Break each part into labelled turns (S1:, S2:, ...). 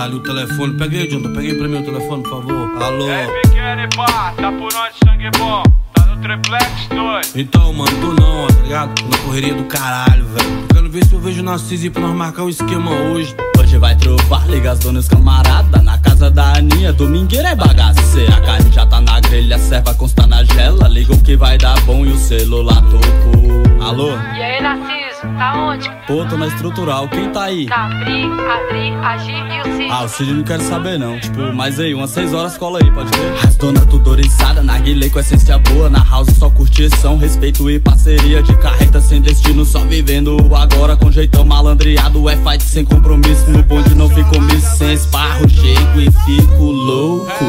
S1: Caralho, o telefone. Pega aí, Jonathan, pega aí pra mim o telefone, por favor. Alô?
S2: É, pequeno, pá, tá por onde, sangue bom? Tá no triplex 2.
S1: Então, mano, tô não, ó, tá ligado? Tô na correria do caralho, velho. Quero ver se eu vejo o Narciso pra nós marcar um esquema hoje.
S3: Hoje vai trovar, liga as donas camarada. Na casa da Aninha, domingueira é bagaceira. A carne já tá na grelha, a serva consta na gela. Liga o que vai dar bom e o celular tocou. Alô?
S4: E aí, Narciso, tá onde?
S3: Pô, tô na estrutural, quem tá aí?
S4: Tá Pri, Adri, Agi e o Cid.
S3: Ah, o Cid não quero saber não. Tipo, mas aí, umas 6 horas cola aí, pode ver? As donas tudo oriçada, narguilei com essência boa. Na house só curtição, respeito e parceria. De carreta sem destino, só vivendo o agora. Com jeitão malandreado, é fight sem compromisso. No bonde não fico misto, sem esparro, chego e fico louco.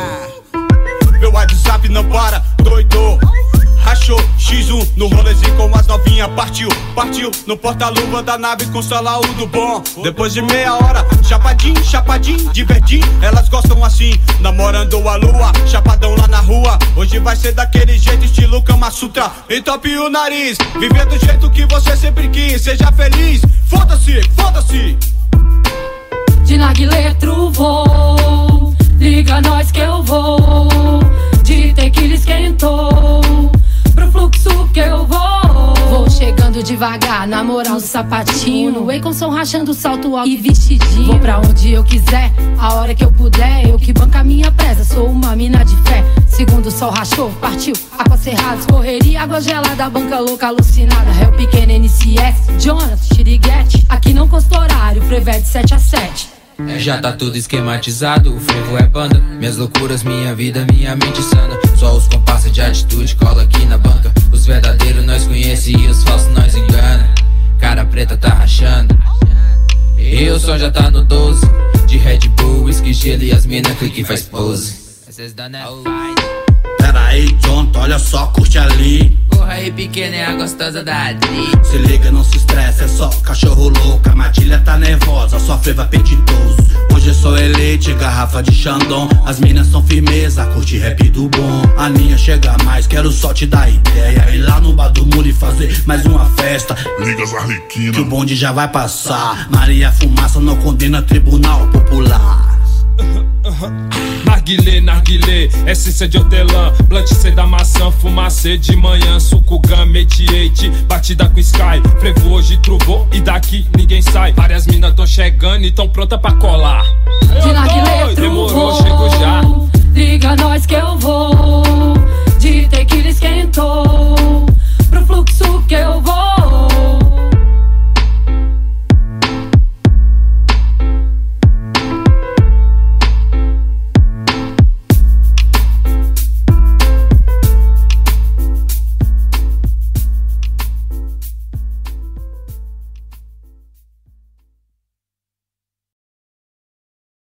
S5: Meu WhatsApp não para, doido. Rachou, X1 no rolezinho com as novinhas. Partiu, partiu no porta-luva da nave com saúde bom. Depois de meia hora, chapadinho, chapadinho, de verdinho. Elas gostam assim, namorando a lua. Chapadão lá na rua, hoje vai ser daquele jeito, estilo Kama Sutra. Entope o nariz, viver do jeito que você sempre quis. Seja feliz, foda-se, foda-se.
S4: De narguilé truvou, liga nós que eu vou. De tequila esquentou, pro fluxo que eu vou. Vou chegando devagar, na moral do sapatinho. No Wacom som rachando salto alto e vestidinho. Vou pra onde eu quiser, a hora que eu puder. Eu que banco a minha presa, sou uma mina de fé. Segundo o sol rachou, partiu, água cerrada, correria, água gelada, banca louca alucinada. Réu pequeno NCS, Jonathan, Chiriguete. Aqui não consta horário, prevede 7 a 7.
S6: Já tá tudo esquematizado, o frevo é banda. Minhas loucuras, minha vida, minha mente sana. Só os compassos de atitude cola aqui na banca. Os verdadeiros nós conhece e os falsos nós engana. Cara preta tá rachando e o som já tá no 12. De Red Bull, whisky, gelo e as mina clique faz pose. Essas dona é fine.
S1: Pera aí, Jonathan, olha só, curte ali.
S6: Porra aí, pequena é a gostosa da Adri.
S1: Se liga, não se estressa, é só cachorro louco. A matilha tá nervosa, só frevo apetitoso. Hoje eu sou elite, garrafa de Chandon. As minas são firmeza, curte rap do bom. A Aninha chega mais, quero só te dar ideia. Ir lá no bar do muro e fazer mais uma festa.
S7: Liga as arlequinas,
S1: que o bonde já vai passar. Maria Fumaça não condena Tribunal Popular.
S2: Narguilé, narguilé, essência de hortelã. Blunt da maçã, fumacê de manhã. Suco gum, 88, batida com Sky. Frevo hoje truvou e daqui ninguém sai. Várias minas tão chegando e tão pronta pra colar.
S4: De narguilé
S2: demorou,
S4: truvou,
S2: chego já.
S4: liga nós que eu vou. De tequila esquentou,